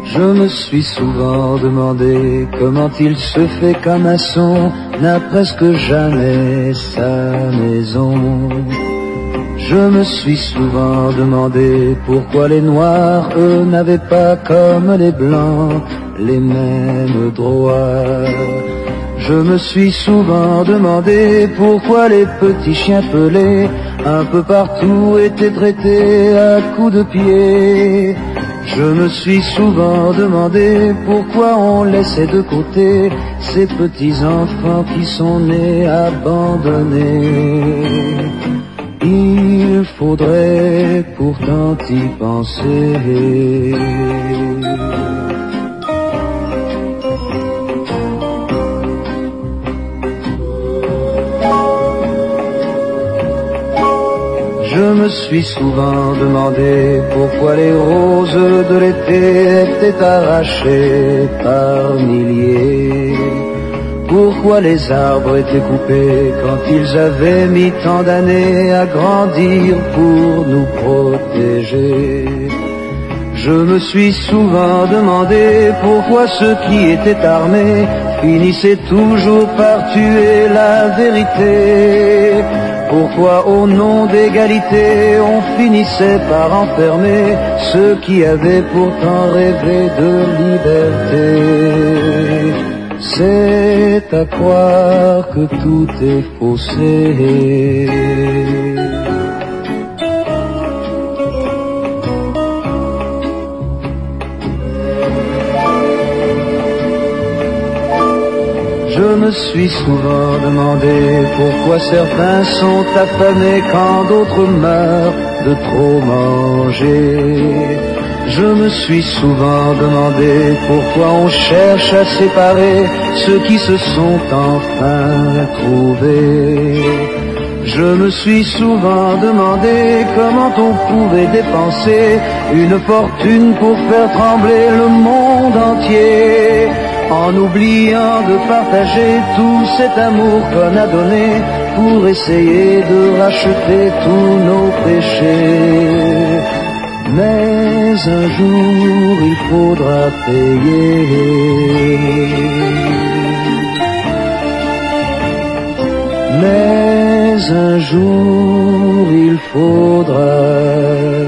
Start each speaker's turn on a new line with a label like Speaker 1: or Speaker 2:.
Speaker 1: Je me suis souvent demandé comment il se fait qu'un maçon n'a presque jamais sa maison. Je me suis souvent demandé pourquoi les noirs, eux, n'avaient pas comme les blancs les mêmes droits. Je me suis souvent demandé pourquoi les petits chiens pelés un peu partout étaient traités à coups de pied. Je me suis souvent demandé pourquoi on laissait de côté ces petits enfants qui sont nés abandonnés. Il faudrait pourtant y penser. Je me suis souvent demandé pourquoi les roses de l'été étaient arrachées par milliers. Pourquoi les arbres étaient coupés quand ils avaient mis tant d'années à grandir pour nous protéger. Je me suis souvent demandé pourquoi ceux qui étaient armés finissaient toujours par tuer la vérité. Pourquoi au nom d'égalité on finissait par enfermer ceux qui avaient pourtant rêvé de liberté. C'est à croire que tout est faussé. Je me suis souvent demandé pourquoi certains sont affamés quand d'autres meurent de trop manger. Je me suis souvent demandé pourquoi on cherche à séparer ceux qui se sont enfin trouvés. Je me suis souvent demandé comment on pouvait dépenser une fortune pour faire trembler le monde entier, en oubliant de partager tout cet amour qu'on a donné pour essayer de racheter tous nos péchés. Mais un jour il faudra payer. Mais un jour il faudra